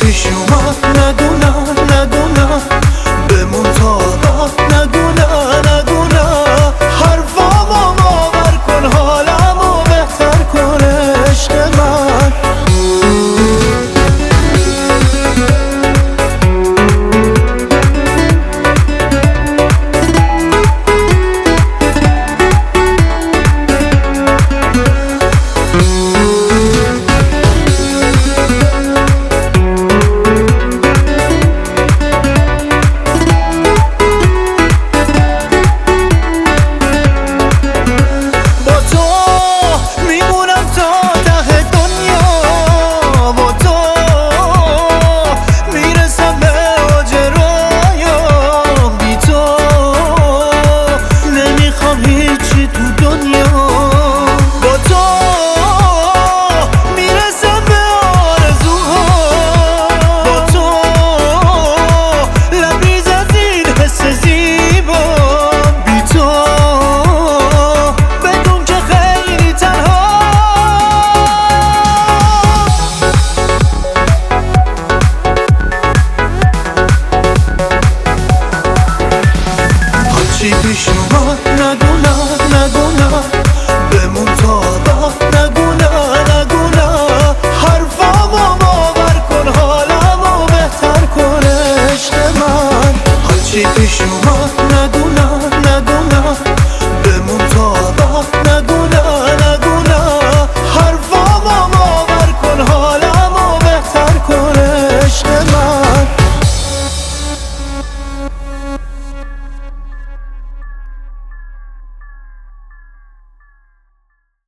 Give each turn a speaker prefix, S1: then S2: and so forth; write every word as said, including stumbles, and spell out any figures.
S1: پیش اومد نگونم نگونم بمون تا آباد نگونم نگونم حرفامو باور کن حالمو بهتر کن عشق من چی پیش اومد نگونم نگونم بمون تا آباد نگونم نگونم حرفامو باور کن حالمو بهتر کن عشق من هرچی پیش اومد